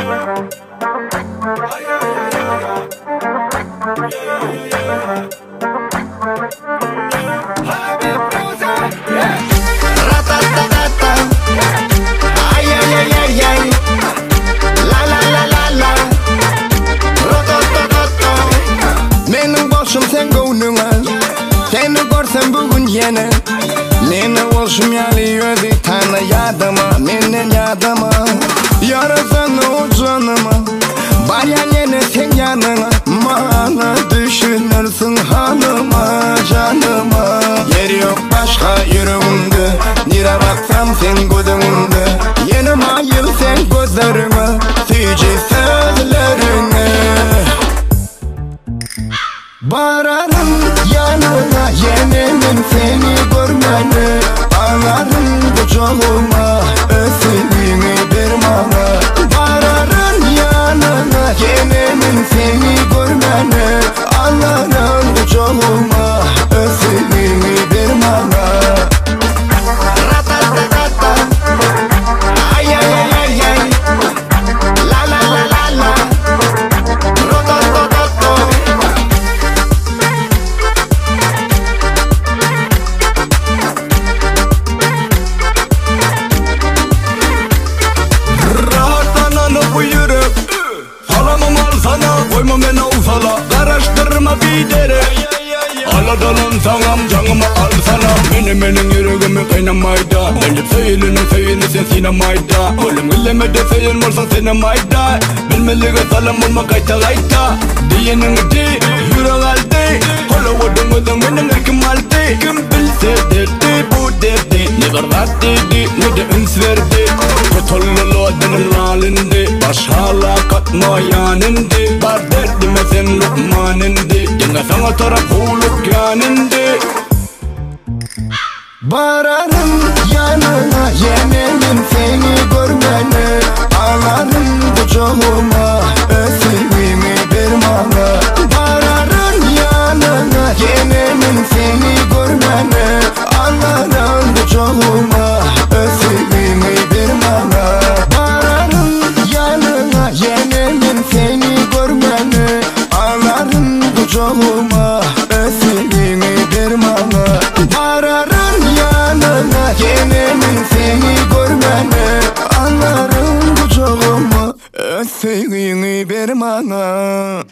Nene olsun yalıyordu tane yadıma Menen yadıma Yarasan o canıma Var ya nene sen yanına Bana düşünürsün hanıma canıma Yer yok başka yüreğimde Nire baksam sen gözümde Yanıma yıl sen gözlerime Tüyce sözlerine Vararım yanına yenemin seni görmeni Ağlarım kucağıma özlemi bir bana Vararım yanına yenemin seni görmeni Ağlarım kucağıma özlemi bir bana Ratatatata Ay ay ay ay ay La la la la la Rototototo Koyma beni ufala, karıştırma bir dere Aladalan sağam canıma al sana Benim yüreğimi kaynamayda Bence söylene sen sinemayda Oğlum güllemede söylen varsa sinemayda Bilmeliğe salam olma kayta Diyenin di, yürek aldı Hollywood'un benim erkim aldı Kim bilse derdi bu derdi Ne var dedi, ne de üns verdi Kutullu adanın halinde Baş hala katma yaninde Var derdime sen lukmaninde Yine sana taraf huluk yaninde Vararım yanına yenemin seni görmeni Ağlarım kucağıma özlemimi bir bana Vararım yanına yenemin seni görmeni Ağlarım kucağıma özlemimi bir bana Vararım yanına yenemin seni görmeni Ağlarım kucağıma özlemimi bir bana Vararım yanına yenemin seni görmeni Ağlarım kucağıma özlemimi bir bana